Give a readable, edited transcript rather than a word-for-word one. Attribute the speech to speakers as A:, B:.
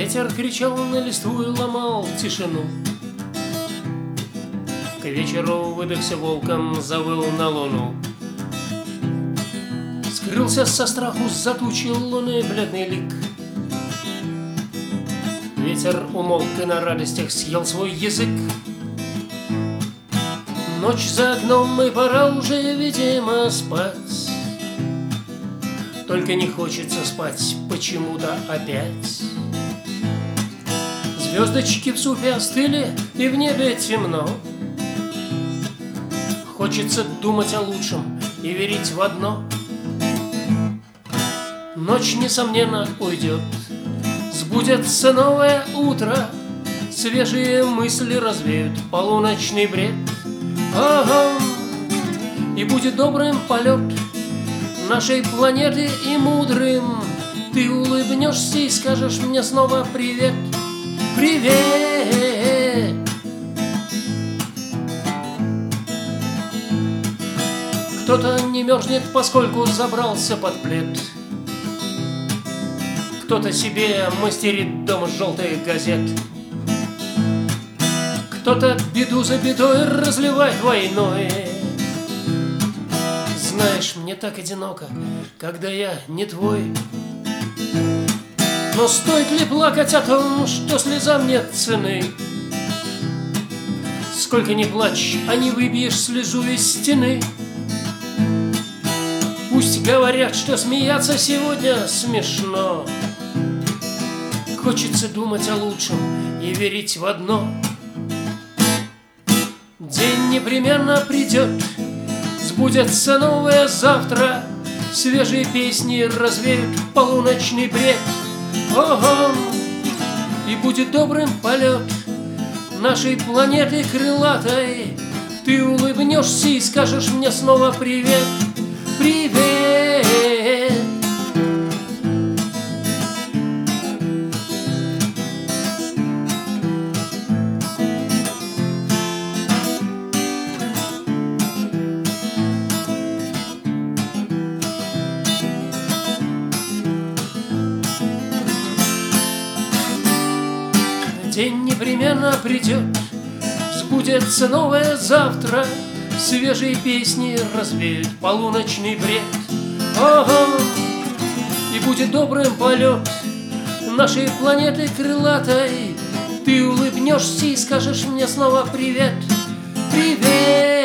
A: Ветер кричал на листву и ломал тишину. К вечеру выдохся волком, завыл на луну. Скрылся со страху за тучи луны бледный лик. Ветер умолк и на радостях съел свой язык. Ночь за окном, и пора уже, видимо, спать. Только не хочется спать почему-то опять. Звездочки в супе остыли, и в небе темно. Хочется думать о лучшем и верить в одно. Ночь, несомненно, уйдет, сбудется новое утро. Свежие мысли развеют полуночный бред. Ага, и будет добрым полет нашей планеты и мудрым. Ты улыбнешься и скажешь мне снова привет. Привет! Кто-то не мерзнет, поскольку забрался под плед. Кто-то себе мастерит дом из желтых газет. Кто-то беду за бедой разливает войной. Знаешь, мне так одиноко, когда я не твой. Но стоит ли плакать о том, что слезам нет цены? Сколько ни плачь, а не выбьешь слезу из стены. Пусть говорят, что смеяться сегодня смешно. Хочется думать о лучшем и верить в одно. День непременно придет, сбудется новое завтра. Свежие песни развеют полуночный бред. Ого! И будет добрым полет нашей планеты крылатой. Ты улыбнешься и скажешь мне снова привет. Привет! День непременно придет, сбудется новое завтра. Свежие песни развеют полуночный бред. Ага, и будет добрым полет нашей планеты крылатой. Ты улыбнешься и скажешь мне снова привет. Привет!